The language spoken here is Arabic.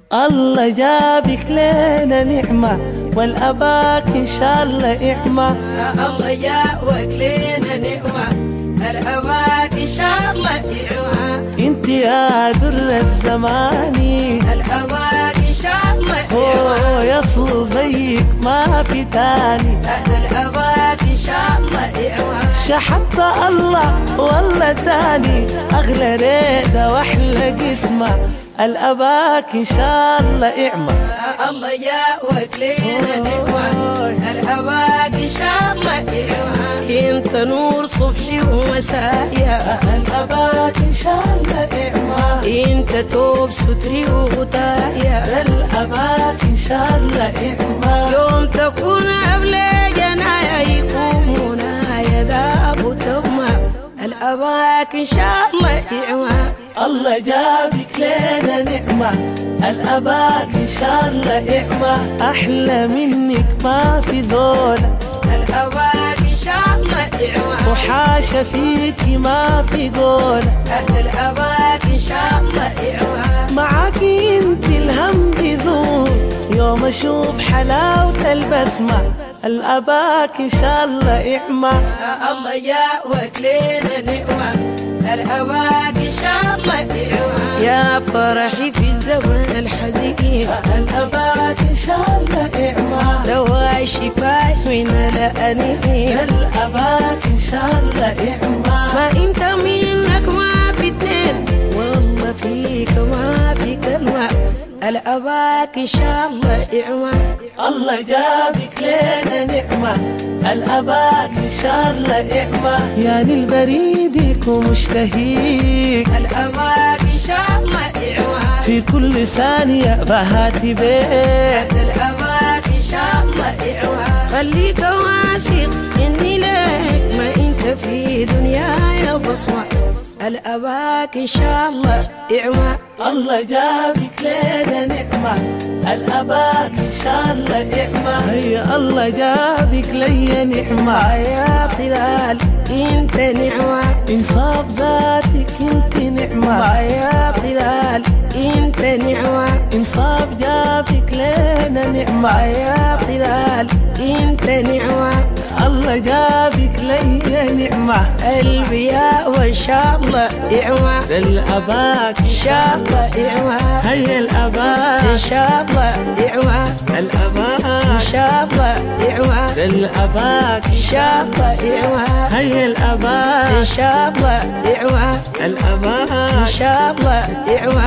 الله جابك لنا نعمة والأباك إن شاء الله إعمة. الله جابك لنا نعمة الأباك إن شاء الله إعمة. انت يا درة زماني الأباك إن شاء الله إعمة. يصل زيك ما في تاني. الأباك إن شاء الله إعمة. شحبت الله والله تاني أغلى ريدة وأحلى قسمة الأباك إن شاء الله إعمة. الله جابك لنا نعمة الأباك إن شاء الله إعمة. انت نور صبحي ومسايا الأباك إن شاء الله إعمة. انت توب ستري وغطايا الأباك إن شاء الله إعمة. يوم تكون أبلغنا يكون يداب وتما الأباك إن شاء الله إعمة. الله جابك لنا نعمة الأباك إن شاء الله إعمة. أحلى منك ما في زولة الأباك إن شاء الله إعمة. وحاشا فيك ما في قولة الأباك إن شاء الله إعمة. معاك انت الهم بيزول يوم أشوف حلاوة البسمة الأباك إن شاء الله إعمة. الله جابك لنا نعمة الأباك إن شاء الله إعمة. يا فرحي في الزمن الحزين الأباك إن شاء الله إعمة. دواء شفاء من الأنين الأباك إن شاء الله إعمة. ما انت منك ما في اتنين والله فيك ما في كلمة الأباك إن شاء الله إعمة. الله جابك لنا نعمة الأباك إن شاء الله إعمة. يعني البريد يكون مشتهيك الأباك إن شاء الله إعمة. في كل ثانية بهاتي بيت الأباك إن شاء الله إعمة. خليك واثق إني لك ما انت في دنياي بصمة الأباك إن شاء الله إعمة. الله جابك لنا نعمة الأباك إن شاء الله إعمة. هيا الله جابك لي نعمة يا طلال انت نعمة. إنصاف ذاتك انت نعمة يا طلال انت نعمة. إنصاف جابك لنا نعمة يا طلال انت نعمة. الله جابك لي نعمة. قلبي يا وإن شاء الله إعمة. الأباك إن شاء الله إعمة. هيا الأباك إن شاء الله إعمة. الأباك إن شاء الله إعمة. الأباك إن شاء الله إعمة. هيا الأباك إن شاء الله إعمة. الأباك إن شاء الله إعمة.